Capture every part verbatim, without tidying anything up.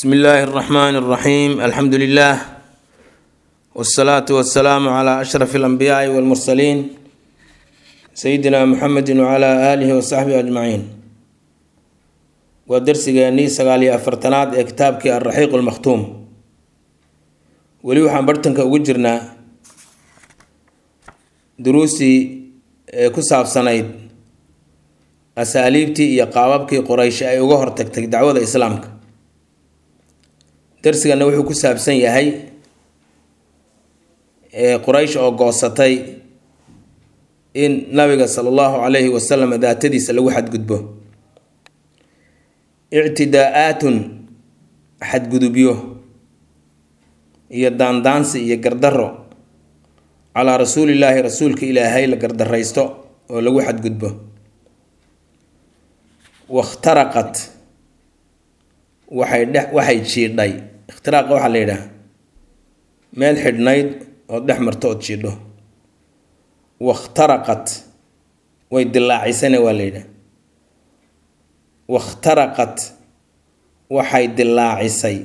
بسم الله الرحمن الرحيم الحمد لله والصلاة والسلام على أشرف الأنبياء والمرسلين سيدنا محمد وعلى آله وصحبه أجمعين. ودرس جاني سقالي أفرتناد كتابك الرحيق المختوم ولي وحن برتنك وجرنا دروسي كساب سنيد أساليبتي يقابك قريش أي وجهر تكتك دعوة إسلامك. درسنا وحو كسابسن yahay ee Quraysh oo goosatay in nabiga sallallahu alayhi wasallam daatadiisa lagu xadgudbo i'tidaa'atun xadgudubyo iyo daandaansi iyo gardaro ala rasuulillahi rasuulka ilaahay la gardaraysto oo lagu xadgudbo waqtaraqat waxay waxay jiidhay اختراق waxa la yiraahdo meel xidhnayd oo dhex marto oo jiidho waqtaraqat way dilaacisana waa la yiraahdo waqtaraqat waxay dilaacisay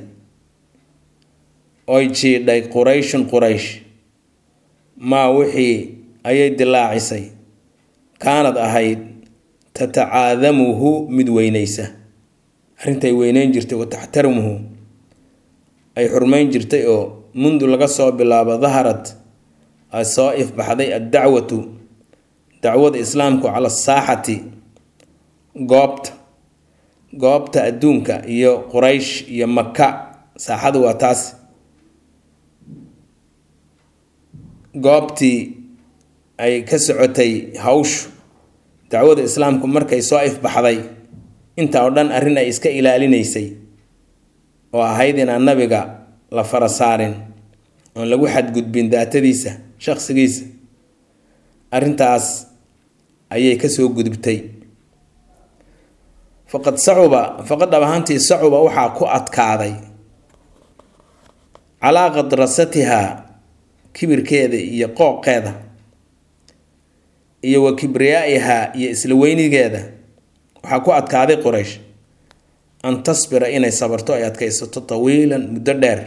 oo jiidhay quraysh quraysh ma wixii ayay dilaacisay kaanad ahayd tatacaadamuhu mid weynaysa arintay weynayn jirtay oo taxtaramuhu ay xurmayn jirtay oo mundu laga soo bilaabo dhaharat asaif baxday ad-da'watu da'wada islaamku ala saaxati goobta goobta adduunka iyo quraysh iyo makka saaxadu waa taas goobtii ay ka socotay hawsh da'wada islaamku markay soo if baxday inta oo dhan arrin ay iska ilaalinaysay oo ahayd in nabiga la farasaarin oo lagu xadgudbin daatadiisa shakhsigiisa arintaas ayay ka soo gudubtay faqad sa'uba faqad abahanti sa'uba waxa ku adkaaday ala qadrasatiha kibirkeeda iyo qooqeeda iyo wa kibriyaiha iyo isla weynigeeda waxa ku adkaaday quraysh an tasbira inay sabarto ay adkaysato tawiilan muddo dheer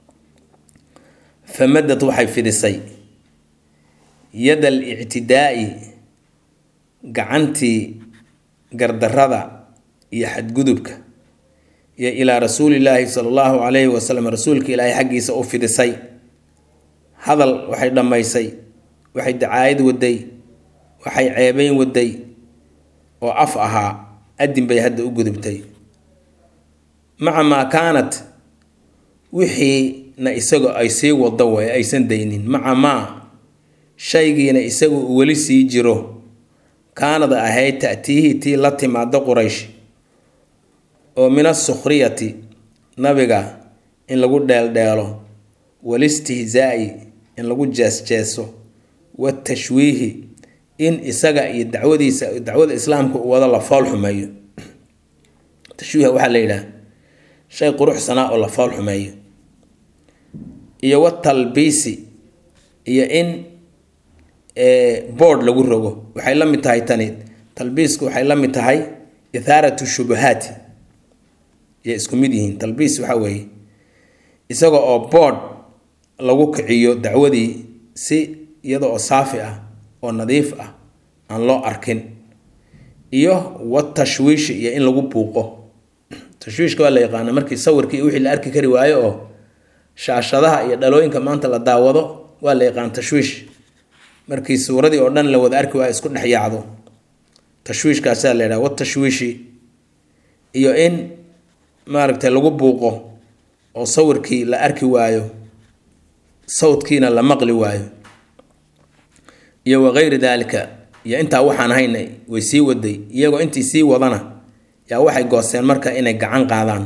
famadat waxay fidisay yada al-i'tidaa'i gacantii gardarada iyo xadgudubka iyo ilaa rasuulillaahi sallallahu alayhi wasallam rasuulka ilaahay xaqiisa u fidisay hadal waxay dhamaysay waxay dacaayad waday waxay ceebayn waday oo af ahaa adin bay hadda u gudubtay maca ma kaanat wixii na isagu ay sii wado way aysan daynin maca ma shaygiina isagu wali sii jiro kaanada ahayd taatihi tii la timaado quraysh oo min as-sukhriyati nabiga in lagu dheeldheelo walistihzaa'i in lagu jeesjeeso wa tashwiihi in isaga iyo dacwadiisa dacwada islaamka uu wada la fool xumeeyo tashwiiha waxa la yiraahdaa shay quruxsana oo la fool xumeeyo iyo wa talbiisi iyo in ee board lagu rogo waxay la mid tahay tani talbiisku waxay la mid tahay itharatu shubuhat ya isku mid yihiin talbiis waxa weeye isaga oo board lagu kiciyo dacwadii si iyada oo saafi ah oo nadiif ah aan loo arkin iyo wa tashwiish iyo in lagu buuqo tashwiishka waa la yaqaan markii sawirkii wixii la arki kari waayo oo shaashadaha iyo dhalooyinka maanta la daawado waa la yaqaan tashwiish markii suuradii oo dhan la wada arki waayo isku dhaxyaacdo tashwiishkaas la yiraahdo wa tashwiishi iyo in maaragtay lagu buuqo oo sawirkii la arki waayo sawdkiina la maqli waayo iyo waqayr dalika iyo inta waxaan haynay way sii waday iyagoo intii sii wadana yaa waxay gooseen marka inay gacan qaadaan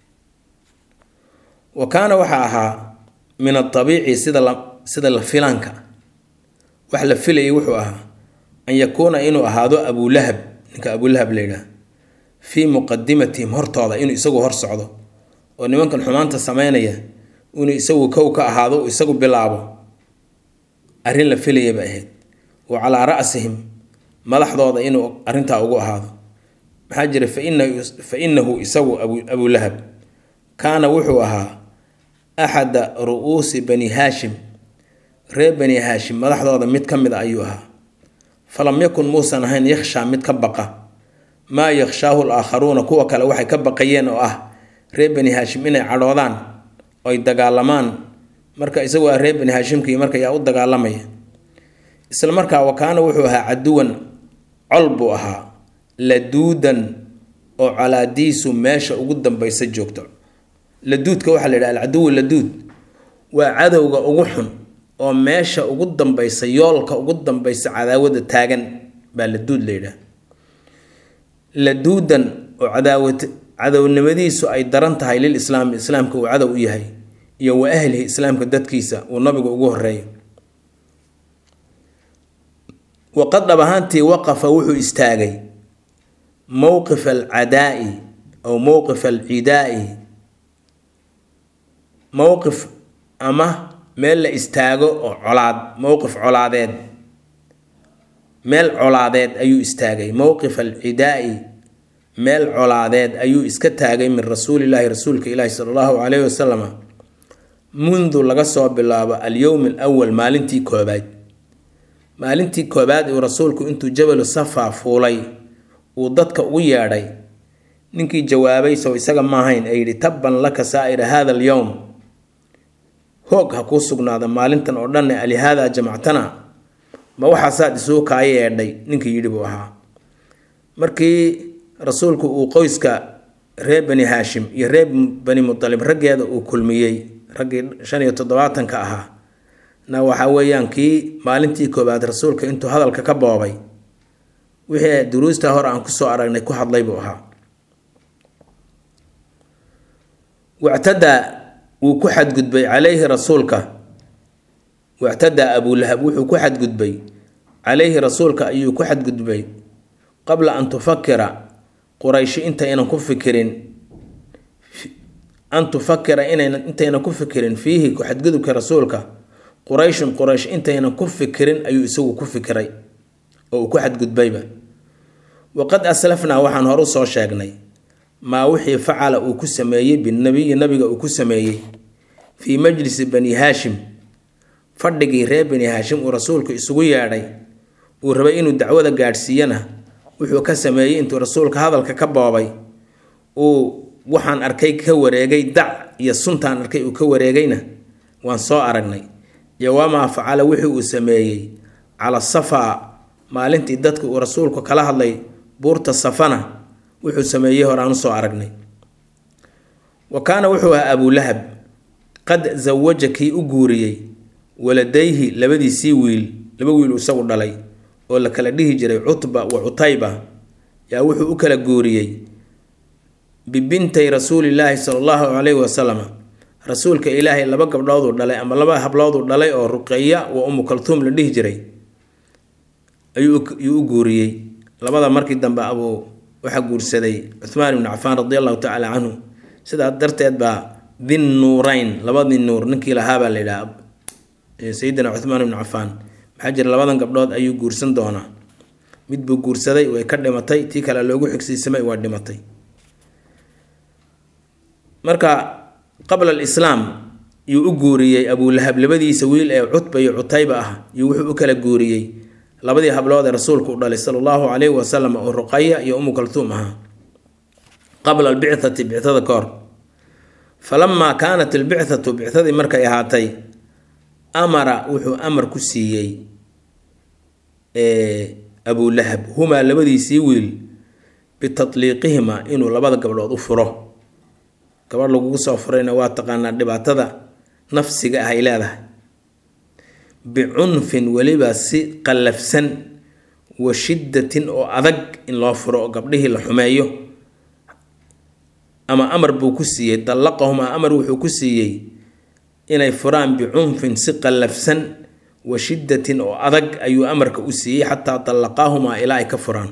wa kaana waxa ahaa min at-tabiici sida la sida la filanka wax la filayay wuxuu ahaa an yakuuna inuu ahaado Abu Lahab ninka Abu Lahab leeyahay fi muqaddimatihim hortooda inuu isagu hor socdo oo nimankan xumaanta sameynaya inuu isagu kow ka ahaado isagu bilaabo arin la filayay ba ahayd wa ala ra'sihim madaxdooda inuu arinta ugu ahaado maxaa jira fa inna fa innahu isagu abu abu lahab kaana wuxuu ahaa axada ru'uusi bani haashim reer bani haashim madaxdooda mid ka mid a ayuu ahaa falam yakun muusan ahayn yakhshaa mid ka baqa maa yakhshaahu laakharuuna kuwa kale waxay ka baqayeen oo ah reer bani haashim inay cadhoodaan oy dagaalamaan marka isagu ah reer bani haashimkii marka yaa u dagaalamaya isla markaa wa kaana wuxuu ahaa caduwan col buu ahaa laduudan oo calaadiisu meesha ugu dambaysa joogto laduudka waxaa la yidhaha alcaduwu laduud waa cadowga ugu xun oo meesha ugu dambaysa yoolka ugu dambaysa cadaawada taagan baa laduud la yidhaha laduudan oo cadaawad cadownimadiisu ay daran tahay lil islaam islaamka uu cadow u yahay iyo wa ahlihi islaamka dadkiisa uu nabigu ugu horeeyo waqad dhab ahaantii waqafa wuxuu istaagay mowqif alcadaa'i aw mowqif alcidaa'i mowqif ama meel la istaago oo colaad mowqif colaadeed meel colaadeed ayuu istaagay mowqif alcidaa'i meel colaadeed ayuu iska taagay min rasuulilaahi rasuulka ilaahi sala allahu calayhi wasalam mundu laga soo bilaabo alyowm alawal maalintii koobaad maalintii koobaad uu rasuulku intuu jabalu safaa fuulay uu dadka ugu yeedhay ninkii jawaabay sow isaga ma ahayn ee yidhi tabban laka saa'ira hada alyowm hoog ha kuu sugnaada maalintan oo dhanne alihaadaa jamactana ma waxaasaad isuu kaa yeedhay ninkii yidhi buu ahaa markii rasuulku uu qoyska reer bani haashim iyo reer bani mutalib raggeeda uu kulmiyey raggii shan iyo toddobaatanka ahaa na waxaa weeyaan kii maalintii koobaad rasuulka intuu hadalka ka boobay wixii duruusta hore aan kusoo aragnay ku hadlay buu ahaa wactadaa wuu ku xadgudbay calayhi rasuulka wactadaa abulahab wuxuu ku xadgudbay calayhi rasuulka ayuu ku xadgudbay qabla an tufakira qurayshi intaynan ku fikirin an tufakira inaynan intaynan ku fikirin fiihi ku xadgudubka rasuulka qurayshun quraysh intaynan ku fikirin ayuu isagu ku fikiray oo uu ku xadgudbayba waqad aslafnaa waxaan hore usoo sheegnay maa wixii facala uu ku sameeyey binabiyi nabiga uu ku sameeyey fii majlisi bani haashim fadhigii reer bani haashim uu rasuulku isugu yeedhay uu rabay inuu dacwada gaadhsiiyana wuxuu ka sameeyey intuu rasuulka hadalka ka boobay uu waxaan arkay ka wareegay dac iyo suntaan arkay uu ka wareegayna waan soo aragnay iyo wamaa facala wixii uu sameeyey cala safaa maalintii dadka uu rasuulku kala hadlay buurta safana wuxuu sameeyey hore aan usoo aragnay wa kaana wuxuu ahaa abulahab qad zawaja kii u guuriyey waladayhi labadiisii wiil laba wiil isagu dhalay oo la kala dhihi jiray cutba wa cutayba yaa wuxuu u kala guuriyey bibintay rasuulilaahi sala allahu calayhi wasalam rasuulka ilaahay laba gabdhooduu dhalay ama laba hablooduu dhalay oo ruqeya wa umu kaltuum la dhihi jiray ayuu u guuriyey labada markii dambe abuu waxaa guursaday cuthmaan ibnu cafaan radi allahu tacaala canhu sidaa darteed baa din nuurayn labadii nuur ninkii lahaabaa la yidhaha sayidina cuthmaan ibnu cafaan maxaa jira labadan gabdhood ayuu guursan doonaa mid buu guursaday way ka dhimatay tii kale loogu xigsiisamay waa dhimatay marka qabla alislaam yuu u guuriyey abulahab labadiisa wiil ee cutba iyo cutayba ah yuu wuxuu u kala guuriyey labadii hablood ee rasuulku u dhalay sala allahu calayhi wasalam oo ruqaya iyo umu kaltuum ahaa qabla albicthati bicthada ka hor falamaa kaanat albicthatu bicthadii markay ahaatay amara wuxuu amar ku siiyey abulahab humaa labadiisii wiil bitatliiqihima inuu labada gabdhood u furo gabadh lagugu soo furayna waa taqaanaa dhibaatada nafsiga ah ay leedahay bicunfin weliba si qallafsan wa shiddatin oo adag in loo furo oo gabdhihii la xumeeyo ama amar buu ku siiyey dallaqahumaa amar wuxuu ku siiyey inay furaan bicunfin si qallafsan wa shiddatin oo adag ayuu amarka u siiyey xataa dallaqaahumaa ilaa ay ka furaan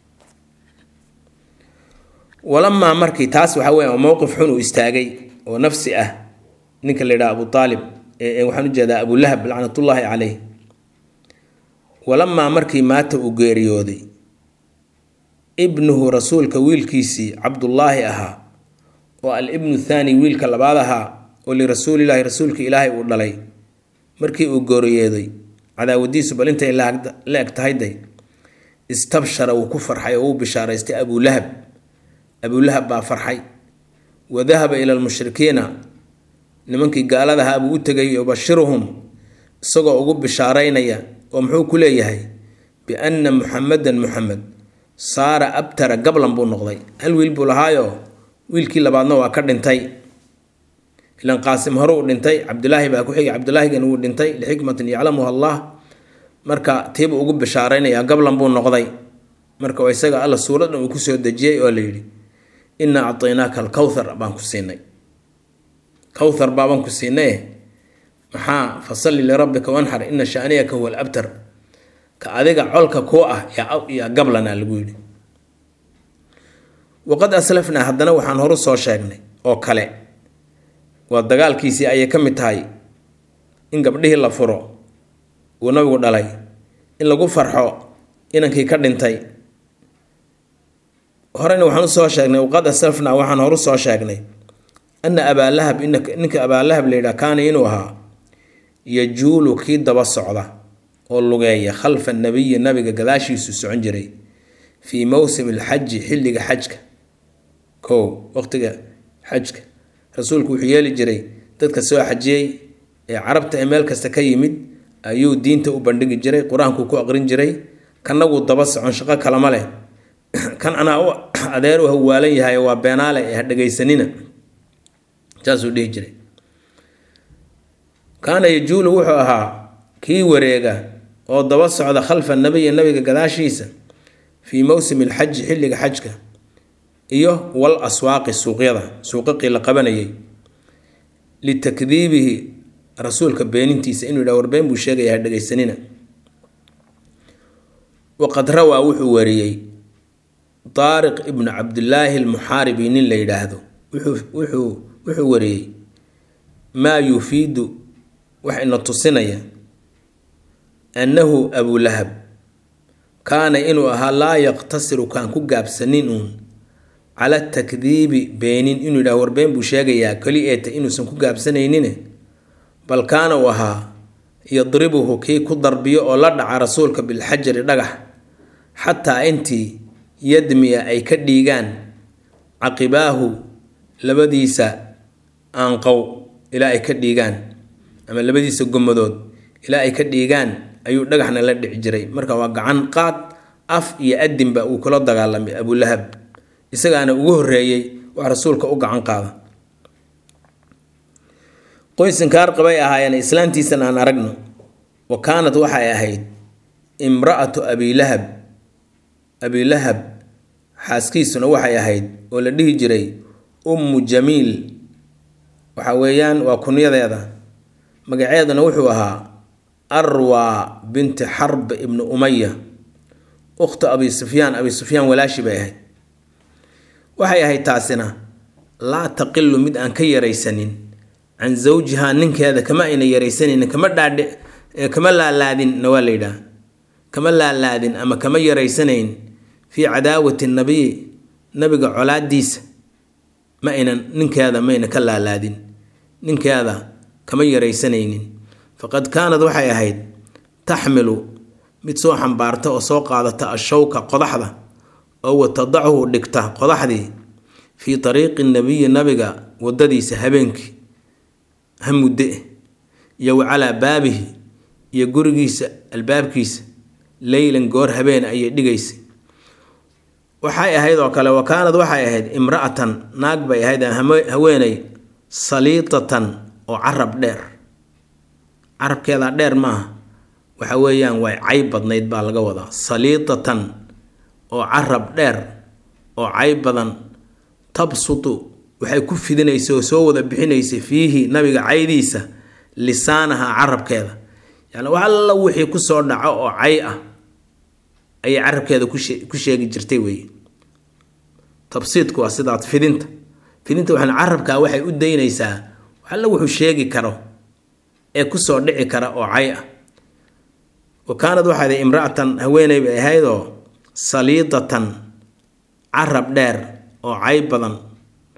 walamaa markii taas waxaa weya mowqif xun uu istaagay oo nafsi ah ninka la yidhaha abu aalib waxaan ujeedaa abulahab lacnatullaahi caleyh walamaa markii maata uu geeriyooday ibnuhu rasuulka wiilkiisii cabdullaahi ahaa oo al-ibnu thaani wiilka labaad ahaa oo lirasuulilaahi rasuulka ilaahay uu dhalay markii uu gooriyeeday cadaawadiisu bal intay la eg tahay day istabshara wuu ku farxay oo uu bishaaraystay abulahab abulahab baa farxay wadahaba ila almushrikiina nimankii gaaladahaa buu u tegay yubashiruhum isagoo ugu bishaaraynaya oo muxuu ku leeyahay bianna muxamadan muxamed saara abtara gablan buu noqday hal wiil buu lahaayo wiilkii labaadna waa ka dhintay ilan qaasim hore uu dhintay cabdulaahi baa ku xigay cabdulaahigan wuu dhintay lixikmatin yaclamuha allah marka tiibuu ugu bishaaraynaya gablan buu noqday marka waa isaga alla suuradan uu kusoo dejiyey oo la yidhi innaa acطaynaaka alkawthar baan ku siinay kawthar baabaan ku siinay maxaa fasalli lirabbika wanxar ina shaaniyaka huwa alabtar ka adiga colka kuu ah yaa gablana lagu yidhi waqad aslafnaa haddana waxaan horu soo sheegnay oo kale waa dagaalkiisii ayay ka mid tahay in gabdhihii la furo uu nabigu dhalay in lagu farxo inankii ka dhintay horena waxaan usoo sheegnay waqad aslafnaa waxaan horu soo sheegnay anna abaalahab ninka abaalahab la yidhaha kaana inuu ahaa yajuulu kii daba socda oo lugeeya khalfa nabiyi nabiga gadaashiisu socon jiray fii mowsimi alxaji xilliga xajka kow waqtiga xajka rasuulku wuxuu yeeli jiray dadka soo xajiyey ee carabta ee meel kasta ka yimid ayuu diinta u bandhigi jiray qur-aanku ku aqrin jiray kanaguu daba socon shaqo kalama leh kan anaa u adeer u hawaalan yahay waa beenaale ee ha dhegaysanina saasuu dhihi jiray kaana yajuulu wuxuu ahaa kii wareega oo daba socda khalfa nabiyi nabiga gadaashiisa fii mowsimi alxaji xilliga xajka iyo wal aswaaqi suuqyada suuqaqii la qabanayay litakdiibihi rasuulka beenintiisa inuu yidhaha warbeen buu sheegaya ha dhegaysanina waqad rawaa wuxuu wariyey daariq ibnu cabdillaahi almuxaaribi nin la yidhaahdo wuxuu wuxuu wariyey maa yufiidu wax ina tusinaya annahu abulahab kaana inuu ahaa laa yaqtasiru kaan ku gaabsanin uun cala takdiibi beenin inuu yidhaha warbeen buu sheegayaa keli eeta inuusan ku gaabsanaynin bal kaana uu ahaa yadribuhu kii ku darbiyo oo la dhaca rasuulka bilxajari dhagax xataa intii yadmiya ay ka dhiigaan caqibaahu labadiisa aanqow ilaa ay ka dhiigaan ama labadiisa gomadood ilaa ay ka dhiigaan ayuu dhagaxna la dhici jiray marka waa gacan qaad af iyo adinba uu kula dagaalamay abulahab isagaana ugu horeeyey wax rasuulka u gacan qaada qoysinkaar qabay ahaayeen islaantiisana aan aragno wa kaanad waxay ahayd imra'atu abilahab abilahab xaaskiisuna waxay ahayd oo la dhihi jiray ummu jamiil waxa weeyaan waa kunyadeeda magaceeduna wuxuu ahaa arwa binti xarb ibnu umaya ukhta abi sufyaan abi sufyaan walaashi bay ahayd waxay ahayd taasina laa taqilu mid aan ka yaraysanin can zawjihaa ninkeeda kama ayna yaraysanin kama dhaadhe kama laalaadin nawaa la yidhaah kama laalaadin ama kama yaraysanayn fii cadaawati nabiy nabiga colaadiisa ma aynan ninkeeda mayna ka laalaadin ninkeeda kama yaraysanaynin faqad kaanad waxay ahayd taxmilu mid soo xambaarta oo soo qaadata ashawka qodaxda oo watadachu dhigta qodaxdii fii ariiqi nabiyi nabiga wadadiisa habeenkii hamudde iyo wacalaa baabihi iyo gurigiisa albaabkiisa leylan goor habeen ayay dhigaysay waxay ahayd oo kale wa kaanad waxay ahayd imra'atan naag bay ahayd haweeney saliitatan oo carab dheer carabkeeda dheer maaha waxa weeyaan way cayb badnayd baa laga wadaa saliitatan oo carab dheer oo cayb badan tabsutu waxay ku fidinaysay oo soo wada bixinaysay fiihi nabiga caydiisa lisaanaha carabkeeda yani wax alla wixii ku soo dhaco oo cay ah ayay carabkeeda ku sheegi jirtay weeye tabsiidku waa sidaad fidinta fidinta waxaan carabkaa waxay u daynaysaa wax alla wuxuu sheegi karo ee kusoo dhici kara oo cay ah wa kaanad waxaad imra'atan haweeney bay ahaydoo saliidatan carab dheer oo cay badan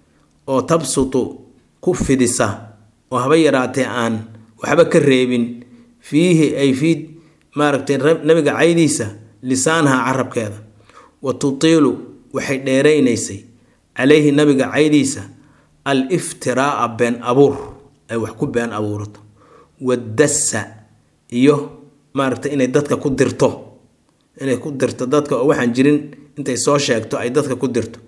oo tabsutu ku fidisa oo haba yaraatee aan waxba ka reebin fiihi ay fiid maaragtay nabiga caydiisa lisaanaha carabkeeda wa tutiilu waxay dheeraynaysay calayhi nabiga caydiisa al iftiraa'a been abuur ay wax ku been abuurato wadassa iyo maaragtay inay dadka ku dirto inay ku dirto dadka oo waxaan jirin intay soo sheegto ay dadka ku dirto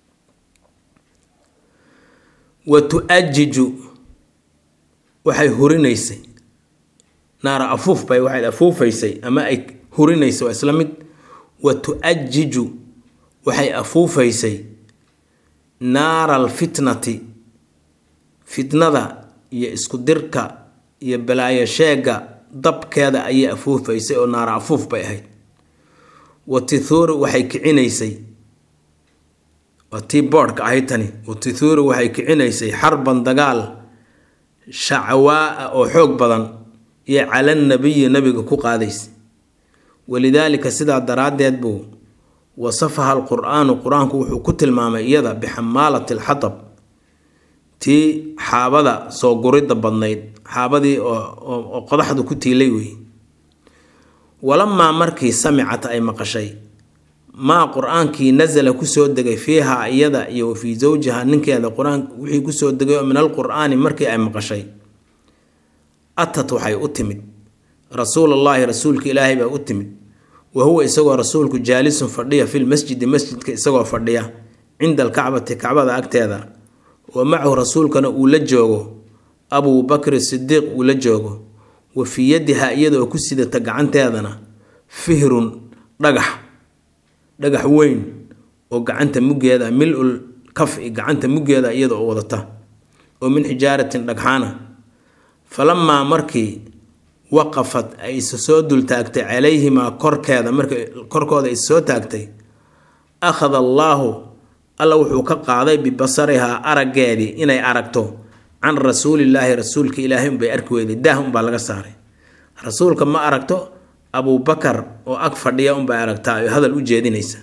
wa tu'ajiju waxay hurinaysay naara afuuf bay waxay afuufaysay ama ay hurinaysay waa isla mid wa tu'ajiju waxay afuufaysay naara alfitnati fitnada iyo isku dirka iyo balaayo sheega dabkeeda ayay afuufaysay oo naara afuuf bay ahayd wa tithuuru waxay kicinaysay waa tii boodhka ahayd tani wa tithuuru waxay kicinaysay xarban dagaal shacwaa oo xoog badan iyo cala nabiyi nabiga ku qaadaysay walidaalika sidaa daraaddeed buu wasafaha alqur'aanu qur-aanku wuxuu ku tilmaamay iyada bixamaalati alxatab tii xaabada soo guridda badnayd xaabadii oo qodaxdu ku tiilay wey walamaa markii samicat ay maqashay maa qur-aankii nasala kusoo degay fiiha iyada iyo fii zawjiha ninkeeda qur-aan wixii kusoo degay oo min alqur'aani markii ay maqashay atat waxay u timid rasuulullaahi rasuulka ilaahay baa u timid wa huwa isagoo rasuulku jaalisun fadhiya fil masjidi masjidka isagoo fadhiya cinda alkacbati kacbada agteeda wa macahu rasuulkana uu la joogo abuu bakri sidiiq uu la joogo wa fii yadiha iyada oo ku sidata gacanteedana fihrun dhagax dhagax weyn oo gacanta muggeeda mil-ul kafi gacanta muggeeda iyada oo wadata oo min xijaaratin dhagxaana falamaa markii waqafad ay isa soo dul taagtay calayhimaa korkeeda markii korkooda isa soo taagtay akhada allaahu alla wuxuu ka qaaday bibasarihaa araggeedii inay aragto can rasuulillaahi rasuulka ilaahay unbay arki weyday daah unbaa laga saaray rasuulka ma aragto abuubakar oo ag fadhiya unbay aragtaa oo hadal u jeedinaysa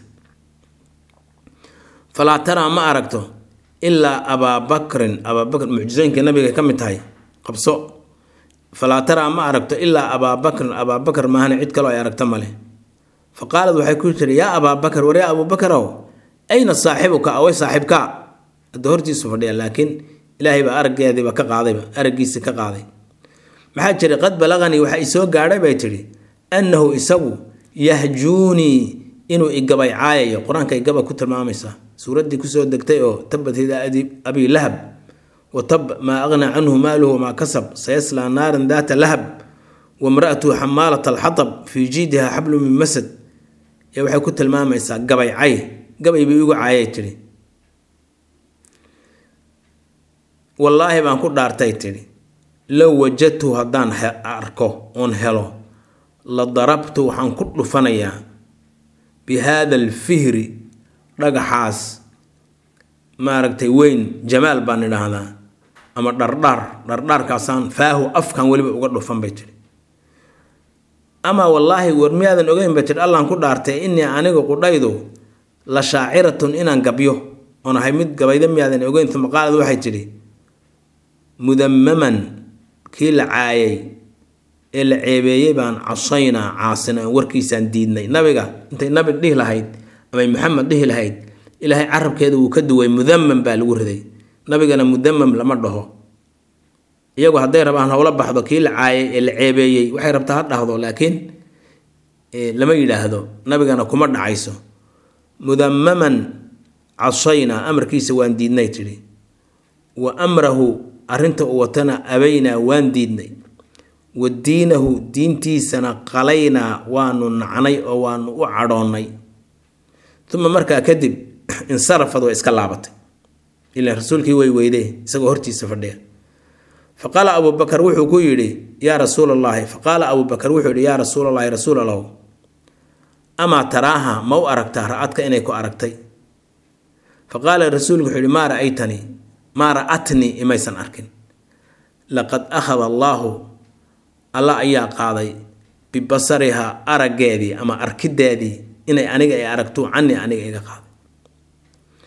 falaa taraa ma aragto ilaa abaabakrin abaabakr mucjisooyinka nabiga ka mid tahay qabso falaa taraa ma aragto ilaa abaabakrin abaabakar maahana cid kaloo ay aragto male fa qaalad waxay ku tiri yaa abaabakar war yaa abuubakarow ayna saaxibuka away saaxibka hadda hortiisu fadhiya laakiin ilaahay baa araggeediiba ka qaadayba araggiisii ka qaaday maxaa jiray qad balaqanii waxa i soo gaadhay bay tidhi annahu isagu yahjuunii inuu igabay caayayo qur-aanka igaba ku tilmaamaysaa suuraddii kusoo degtay oo tabbat yadaa abii lahab wa tab maa aghnaa canhu maaluhu wamaa kasab sayaslaa naaran daata lahab wamra'atuhu xamaalata alxatab fii jiidiha xablun min masad ee waxay ku tilmaamaysaa gabay cay gabay bay igu caayay tidhi wallaahi baan ku dhaartay tidhi low wajadtu haddaan arko oon helo la darabtu waxaan ku dhufanayaa bi haada alfihri dhagaxaas maaragtay weyn jamaal baan idhaahdaa ama dhardhaar dhardhaarkaasaan faahu afkan weliba uga dhufan bay tidhi ama wallaahi war miyaadan ogeyn bay tidhi allaan ku dhaartay innii aniga qudhaydu la shaaciratun inaan gabyo oon ahay mid gabayda miyaadan ogeyn uma qaalad waxay tidhi mudammaman kii la caayay ee la ceebeeyey baan casaynaa caasina aan warkiisaan diidnay nabiga intay nabi dhihi lahayd amay maxamed dhihi lahayd ilaahay carabkeeda wuu ka duway mudammam baa lagu riday nabigana mudammam lama dhaho iyagu hadday rabaan howla baxdo kii la caayay ee la ceebeeyey waxay rabtaa ha dhahdo laakiin lama yidhaahdo nabigana kuma dhacayso mudammaman casaynaa amarkiisa waan diidnay tidhi wa amrahu arrinta uu watana abaynaa waan diidnay wa diinahu diintiisana qalaynaa waanu nacnay oo waanu u cadhoonnay uma markaa kadib insarafad way iska laabatay ilaa rasuulkii way weydee isagoo hortiisa fadhiya faqaala abuubakar wuxuu ku yidhi yaa rasuulallaahi faqaala abuubakar wuxuu yidhi yaa rasuulallaahi rasuul allow amaa taraaha ma u aragtaa ra-adka inay ku aragtay faqaala rasuulku wuxuu yidhi maa ra'aytanii maa ra'atnii imaysan arkin laqad akhada allaahu alla ayaa qaaday bibasarihaa araggeedii ama arkideedii inay aniga ay aragto cani aniga iga qaaday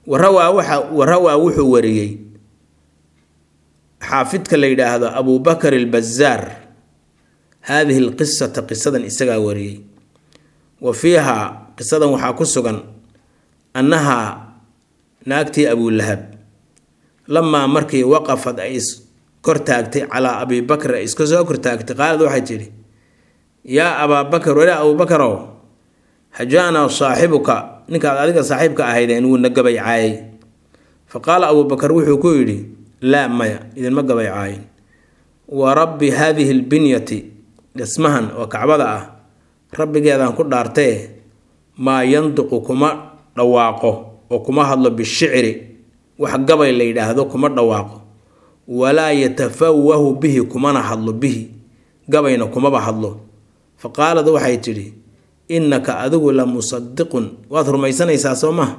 warawaa waxa warawaa wuxuu wariyay xaafidka la yiraahdo Abu Bakr al-Bazzar هذه القصة قصة إسقى وري وفيها قصة وحاكسوغا أنها ناكتي أبو اللهب لما مركي وقفت أيس كرتاكتي على أبي بكر إسكوزو كرتاكتي قال ذو حجري يا أبا بكر ولا أبو بكر هجانا صاحبك نكا ذلك صاحبك أهيدين ونقبي عاي فقال أبو بكر وحو كويلي لا مايا إذن ما قبي عاي ورب هذه البنية اسمهن وكعبدا ربي جادان ku dhaartay ma yanduqu kuma dhawaaqo oo kuma hadlo bishicri wax gabay la yiraahdo kuma dhawaaqo wala yatafawahu bihi kuma hadlo bihi gabayna kuma ba hadlo faqaalad waxay tiri innaka adigu la musaddiqun waad rumaysanaysaa Soomaa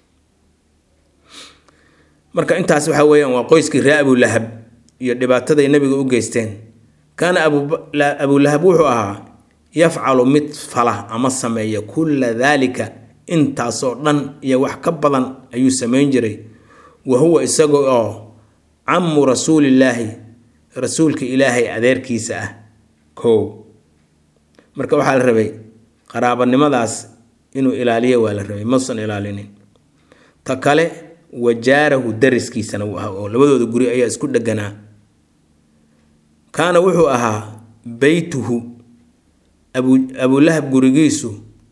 marka intaas waxa weeyaan waa qoyskii reer Abu Lahab iyo dhibaatada ay nabiga u geysteen كان أبو أبو لهب وحوها يفعل مثله أما سمي كل ذلك انت صورنا يوح كبضا أيو سمينجري وهو إساقو عم رسول الله رسولك إلهي أدير كيسا كو مركب حال ربي قرابا نمداس إنو إلالية ولا ربي مصن إلالينين تكالي وجاره درس كيسا لبدو دو قري أيا اسكود دقنا كان وحو أها بيته أبو, أبو لهب قرقيسو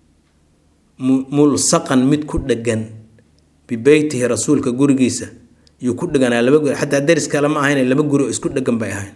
ملصقا مد كدقن ببيته رسولك قرقيسة يكدقن حتى درس كلام هين لما قرقوا اسكدقن بيهين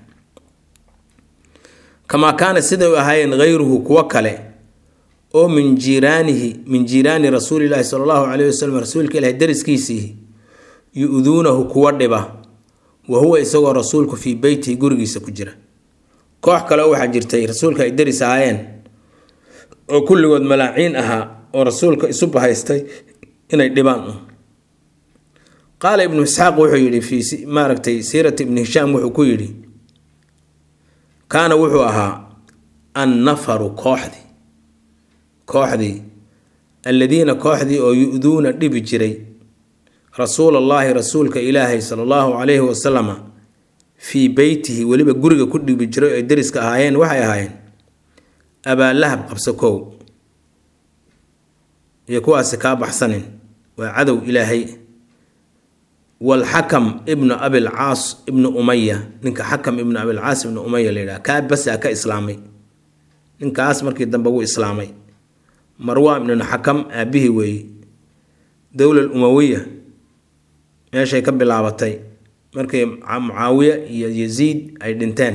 كما كان سيدو هين غيره كوكله أو من جيرانه من جيران رسول الله صلى الله عليه وسلم رسولك إله درس كيسيه يؤذونه كوردبه وهو يسوى رسولك في بيته قرقيسة كجرة كوح كلا واحد جرتي رسولك يدرس عين وكل قد ملاعين أها ورسولك يصبها يستي إن يدبان قال ابن إسحاق وحيري في ماركتي سيرة ابن هشام وحكيري كان وحو أها النفر كوحدي كوحدي الذين كوحدي أو يؤذون لبجري رسول الله رسولك إلهي صلى الله عليه وسلم في بيته ولبا قرق كل بجري درسك أهايين وحي أهايين أبا لهب قبسكو يكوى سكاب حسن وعدو إلهي والحكم ابن أبي العاص ابن أمية ننك حكم ابن أبي العاص ابن أمية ليلا كاب بس أكا إسلامي ننك أسمر كي دنبقو إسلامي مروان من حكم أبيه وي دولة الأموية meeshay ka bilaabatay markay Muawiya iyo Yazid ay dhinteen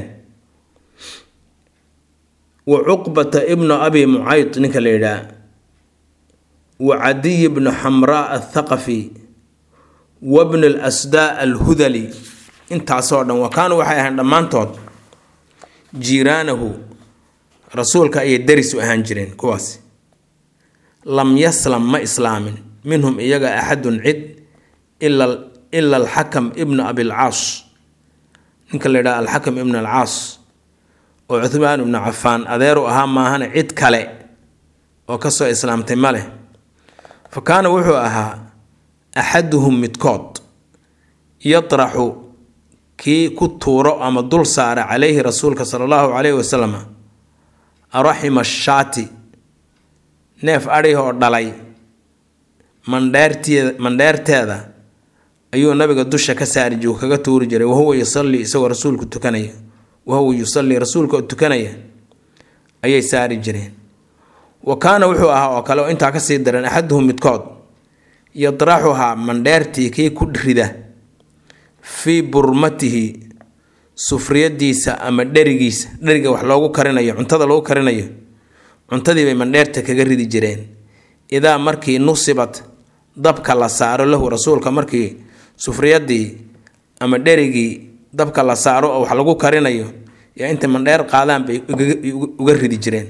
wa Uqbata ibn Abi Mu'ayt ninka leeyahay wa Adi ibn Hamra al-Thaqafi wa ibn al-Asda al-Hudali intaasoo dhan wa kaanu waxay ahaan dhamaantood jiiraanahu rasuulka ay daris u ahaan jireen kuwaas lam yaslam ma islaamin minhum iyaga ahadun cid إلا إلا الحكم ابن أبي العاص نكلا دا الحكم ابن العاص وعثمان بن عفان أذيروا أهم ما هنا عد كله وكسر إسلام تماله فكان وحو أها أحدهم متكوت يطرح كي كتورة أما دول سار عليه رسولك صلى الله عليه وسلم أرحم الشاتي نف أريه دلي من دارتي من دارتي هذا أيوة النبي قد دش كسر جو كجتور جري وهو يصلي سوى رسولك التكنية وهو يصلي رسولك التكنية أي سار جرين وكان وحوها وكلو أنت عكسي درن أحدهم متقاد يطرحها من دارتي كي كدرده في برمته سفرية ديسة أما درجيس درجة وحلاقو كرناية عنتظر لو كرناية عنتظر من دارتك كجرد جرين إذا مركي نصبت ضبك الله سعر له رسولك مركي سفرية دي أما درجي ضبك الله سعره أو حلاقو كرناية يا أنت من دار قادم بيجرد جرين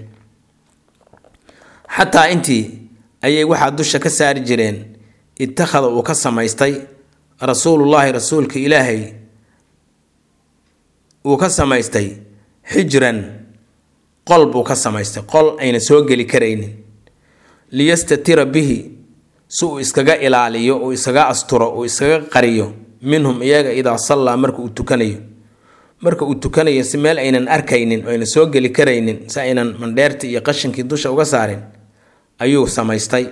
حتى أنت أي واحد دش كسر جرين اتخذ وكسم يستي رسول الله رسولك إلهي وكسم يستي حجرا قلب وكسم يستي قل أين سوق لكرين ليستتر به suu iskaga ilaaliyo oo iskaga asturo oo iskaga qariyo minhum iyaga idaa sallaa marka uu tukanayo marka uu tukanayo si meel aynan arkaynin oo aynan soo geli karaynin si aynan mandheertii iyo qashinkii dusha uga saarin ayuu samaystay.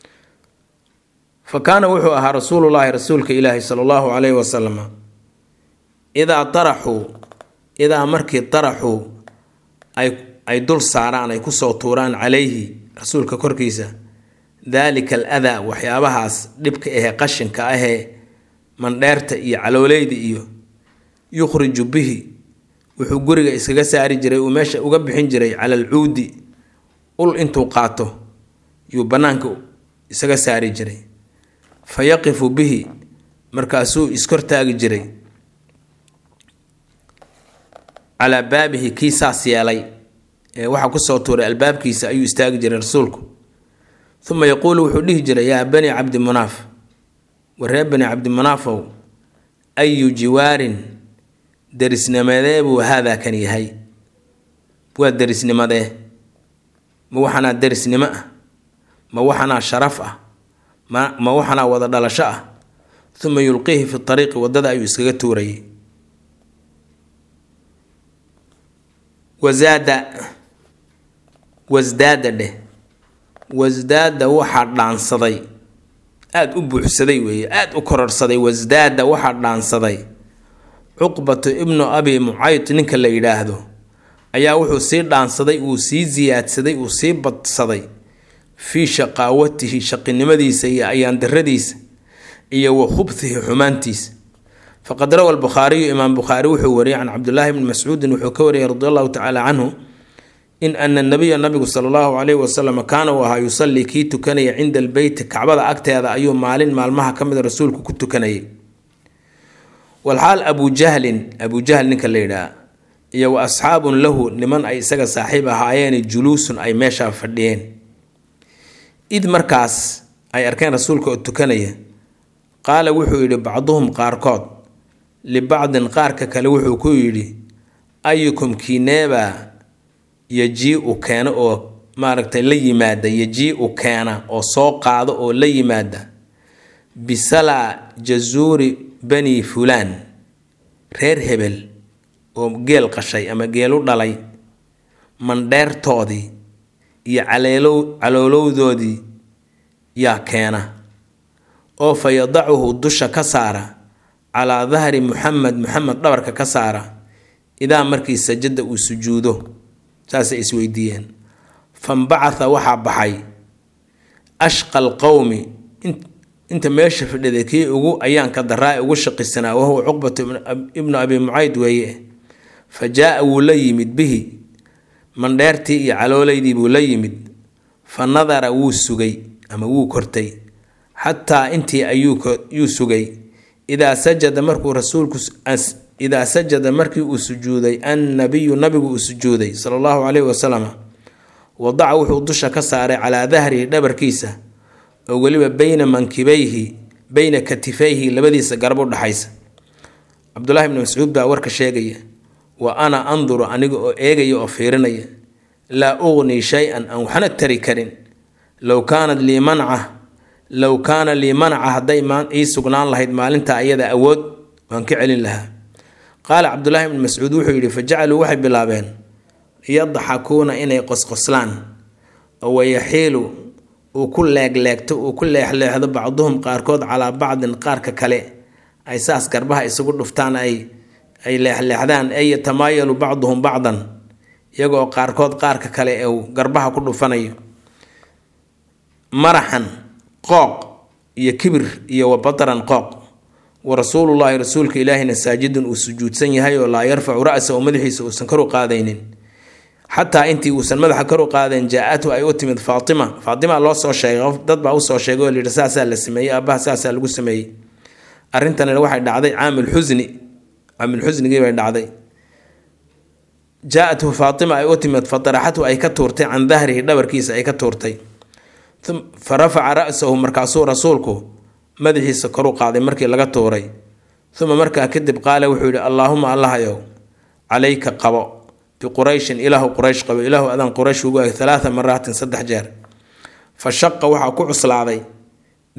fa kaana wuxuu ahaa rasuulullaahi rasuulka ilaahi sala allahu calayhi wasalam idaa taraxuu idaa markii taraxuu ay ay dul saaraan ay kusoo tuuraan calayhi rasuulka korkiisa daalika al adaa waxyaabahaas dhibka ahee qashinka ahee mandheerta iyo caloolayda iyo yukhriju bihi wuxuu guriga iskaga saari jiray uu meesha uga bixin jiray cala alcuudi ul intuu qaato yuu bannaanka isaga saari jiray fa yaqifu bihi markaasuu iskortaagi jiray calaa baabihi kii saas yeelay ee waxaa kusoo tuuray albaabkiisa ayuu istaagi jiray rasuulku. uma yaquulu wuxuu dhihi jiray yaa bani cabdi munaaf waree bani cabdi munaafow ayu jiwaarin derisnimadee buu haadaa kan yahay waa derisnimadee ma waxanaa derisnimo ah ma waxanaa sharaf ah ma ma waxanaa wada dhalasho ah. uma yulqiihi fi ariiqi wadada ayuu iskaga tuurayay. wazaada wasdaada dheh wasdaada waxaa dhaansaday aada u buuxsaday weeye aada u kororsaday. wasdaada waxaa dhaansaday cuqbatu ibnu abi mucayd ninka la yidhaahdo ayaa wuxuu sii dhaansaday uu sii siyaadsaday uu sii badsaday fii shaqaawatihi shaqinimadiisa iyo ayaandaradiisa iyo wa khubhihi xumaantiisa. faqad rawa albukhaariyu imaam bukhaari wuxuu wariyay can cabdillaahi bni mascuudin wuxuu ka wariyay radi allahu tacaala canhu in ana nabiya nabigu sala allahu calayhi wasalam kaana uu ahaa yusallii kii tukanaya cinda albeyti kacbada agteeda ayuu maalin maalmaha ka mida rasuulku ku tukanayay. walxaal abuu jahlin abuu jahl ninka la yidhaha iyo wa asxaabun lahu niman ay isaga saaxiib ahaayeen juluusun ay meeshaa fadhiyeen. id markaas ay arkeen rasuulka oo tukanaya qaala wuxuu yidhi bacduhum qaarkood libacdin qaarka kale wuxuu ku yidhi ayukum kiineebaa yajii-u keena oo maaragtay la yimaada yajii-u keena oo soo qaado oo la yimaada bisalaa jazuuri bani fulaan reer hebel oo geel qashay ama geelu dhalay mandheertoodii iyo caleelow caloolowdoodii yaa keena oo fa yadacuhu dusha ka saara calaa dahri muxamed muxamed dhabarka ka saara idaa markii sajada uu sujuudo. saasay isweydiiyeen. fanbacatha waxaa baxay ashqa alqowmi inta meesha fadhiday kii ugu ayaanka daraa ugu shaqisanaa wahuwa cuqbatu ibnu abi mucayd weeye. fa jaa-a wuu la yimid bihi mandheertii iyo calooleydii buu la yimid. fa nadara wuu sugay ama wuu kortay xataa intii ayuu sugay idaa sajada markuu rasuulku idaa sajada markii uu sujuuday annabiyu nabigu uu sujuuday sala allahu calayhi wasalam wadaca wuxuu dusha ka saaray calaa dahrihi dhabarkiisa oo weliba bayna mankibayhi bayna katifayhi labadiisa garab u dhaxaysa. cabdullaahi ibni mascuud baa warka sheegaya wa ana anduru aniga oo eegaya oo fiirinaya laa ugnii shay-an aan waxna tari karin low kaanad lii manca low kaana lii manca hadday ii sugnaan lahayd maalinta ayada awood waan ka celin lahaa. qaala cabdullaahi ibni mascuud wuxuu yidhi fa jacaluu waxay bilaabeen yadxakuuna inay qosqoslaan oo wayaxiilu uu ku leegleegto uu ku leexleexdo bacduhum qaarkood calaa bacdin qaarka kale ay saas garbaha isugu dhuftaan ay ay leexleexdaan ay yatamaayalu bacduhum bacdan iyagoo qaarkood qaarka kale ee garbaha ku dhufanayo. maraxan qooq iyo kibir iyo wabataran qooq. wa rasuulullaahi rasuulka ilaahina saajidun uu sujuudsan yahay oo laa yarfacu ra'sa oo madaxiisa uusan kor u qaadaynin xataa intii uusan madaxa kor u qaadayn jaa-atu ay u timid faatima. faatima loo soo sheegay qof dad baa usoo sheegay oo layidhi saasaa la sameeyey aabbaha saasaa lagu sameeyey. arrintanina waxay dhacday caamil xusni caamil xusnigii bay dhacday. jaa-athu faatima ay u timid fataraxatu ay ka tuurtay can dahrihi dhabarkiisa ay ka tuurtay. fa rafaca ra'sahu markaasuu rasuulku madaxiisa kor u qaaday markii laga tuuray. uma markaa kadib qaala wuxuu yidhi allaahuma allahayow calayka qabo biqurayshin ilaahu quraysh qabo ilaahu adaan quraysh ugu ag halaatha maraatin saddex jeer. fa shaqa waxaa ku cuslaaday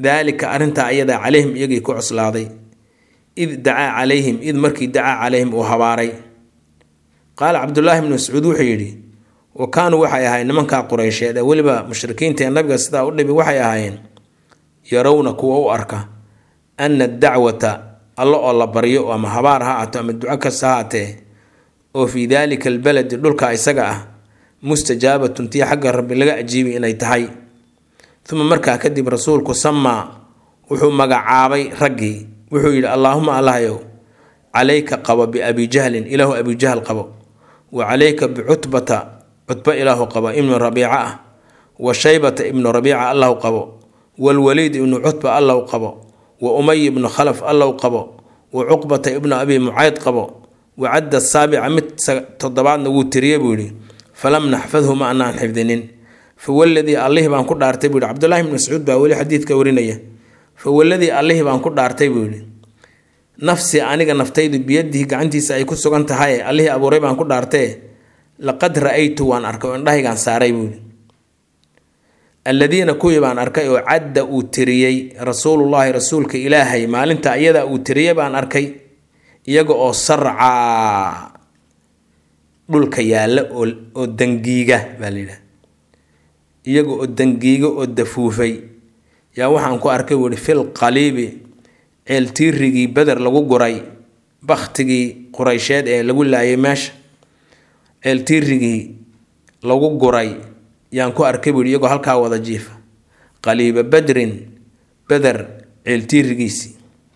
daalika arrintaa ayadaa calayhim iyagii ku cuslaaday id dacaa calayhim id markii dacaa calayhim uu habaaray. qaala cabdullaahi bnu mascuud wuxuu yidhi wa kaanuu waxay ahaayeen nimankaa qureysheed ee weliba mushrikiinta ee nabiga sidaa u dhibi waxay ahaayeen yarawna kuwa u arka anna dacwata alla oo la baryo ama habaar ha ahaato ama duco kasta ha ahatee oo fii daalika albaladi dhulka isaga ah mustajaabatun tii xagga rabbi laga ajiibay inay tahay. uma markaa kadib rasuulku samaa wuxuu magacaabay raggii wuxuu yidhi allaahuma allahyow calayka qabo biabi jahlin ilaahu abi jahl qabo wa calayka bicutbata cutba ilaahu qabo ibnu rabiica ah wa shaybata ibnu rabiica allahu qabo walwaliid ibnu cutba allahu qabo wa umay ibnu khalaf allahu qabo wa cuqbata ibnu abi mucayd qabo wa cadda saabica mid toddobaadna wuu tiriyey buu yidhi falam naxfadhu ma anaan xifdinin. fawaladii allihii baan ku dhaartay buu yidhi cabdullaahi ibnu mascuud baa weli xadiidka warinaya. fawaladii allihii baan ku dhaartay buu yidhi nafsi aniga naftaydu biyadihi gacantiisa ay ku sugan tahay allihii abuuray baan ku dhaartee laqad ra'aytu waan arkay oo indhahaygaan saaray buu yidhi alladiina kuwii baan arkay oo cadda uu tiriyey rasuulullaahi rasuulka ilaahay maalinta iyadaa uu tiriyey baan arkay iyaga oo sarcaa dhulka yaalla oo dangiiga baa layidhaha iyaga oo dangiiga oo dafuufay yaa waxaan ku arkay wuhi fil qaliibi ceeltiirigii beder lagu guray baktigii qureysheed ee lagu laayay meesha ceeltiirigii lagu guray yaan ku arkay buuhi iyagoo halkaa wada jiifa qaliiba badrin beder ceeltiirigiisii.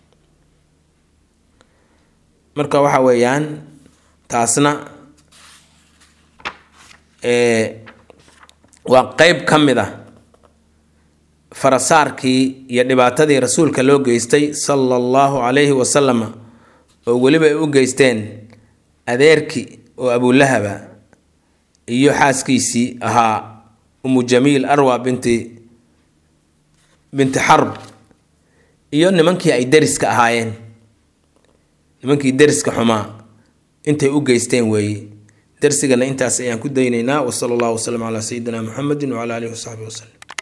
marka waxa weeyaan taasna waa qeyb ka mid ah farasaarkii iyo dhibaatadii rasuulka loo geystay sala allahu calayhi wasalam oo weliba ay u geysteen adeerkii oo abulahaba iyo xaaskiisii ahaa umu jamiil arwa binti binti xarb iyo nimankii ay deriska ahaayeen nimankii deriska xumaa intay u geysteen weeye. darsigana intaas ayaan ku daynaynaa. wasala allahu wasalam calaa sayidina muxamedin wacala aalihi wasaxbihi wasalem.